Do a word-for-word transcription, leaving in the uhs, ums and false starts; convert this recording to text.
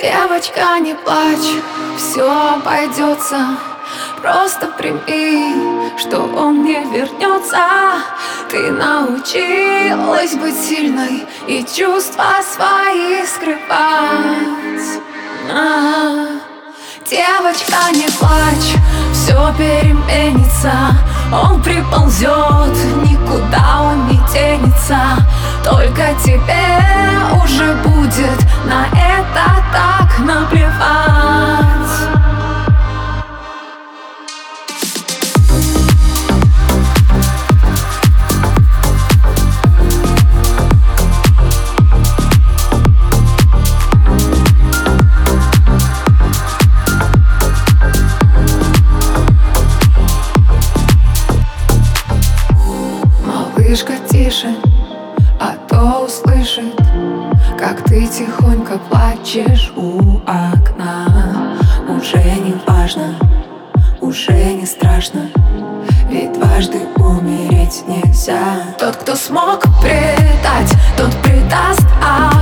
Девочка, не плачь, все обойдется. Просто прими, что он не вернется. Ты научилась быть сильной и чувства свои скрывать. А-а-а. Девочка, не плачь, все переменится. Он приползет, никуда он не денется. Только тебе уже будет на это так наплевать. Малышка, тише, а то услышит, как ты тихонько плачешь у окна. Уже не важно, уже не страшно, ведь дважды умереть нельзя. Тот, кто смог предать, тот предаст, а